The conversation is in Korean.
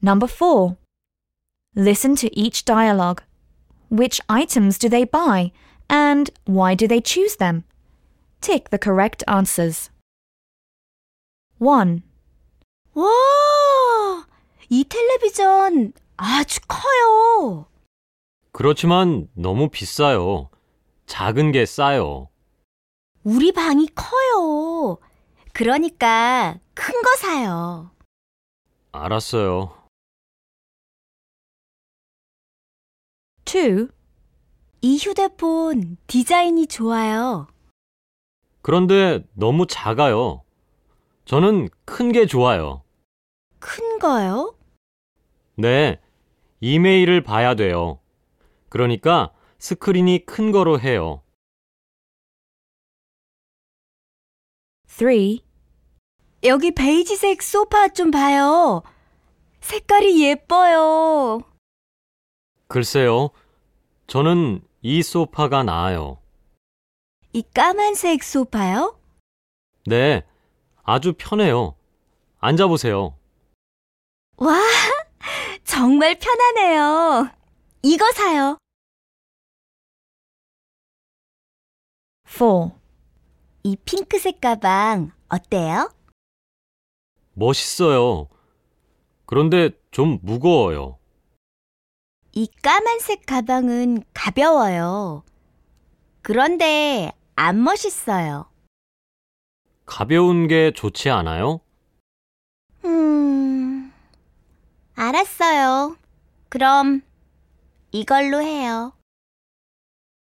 Number 4. Listen to each dialogue. Which items do they buy, and why do they choose them? Tick the correct answers. 1. 와, 이 텔레비전 아주 커요. 그렇지만 너무 비싸요. 작은 게 싸요. 우리 방이 커요. 그러니까 큰 거 사요. 알았어요. 2. 이 휴대폰 디자인이 좋아요. 그런데 너무 작아요. 저는 큰 게 좋아요. 큰 거요? 네, 이메일을 봐야 돼요. 그러니까 스크린이 큰 거로 해요. 3. 여기 베이지색 소파 좀 봐요. 색깔이 예뻐요. 글쎄요, 저는 이 소파가 나아요. 이 까만색 소파요? 네, 아주 편해요. 앉아보세요. 와, 정말 편하네요. 이거 사요. 4. 이 핑크색 가방 어때요? 멋있어요. 그런데 좀 무거워요. 이 까만색 가방은 가벼워요. 그런데 안 멋있어요. 가벼운 게 좋지 않아요? 알았어요. 그럼 이걸로 해요.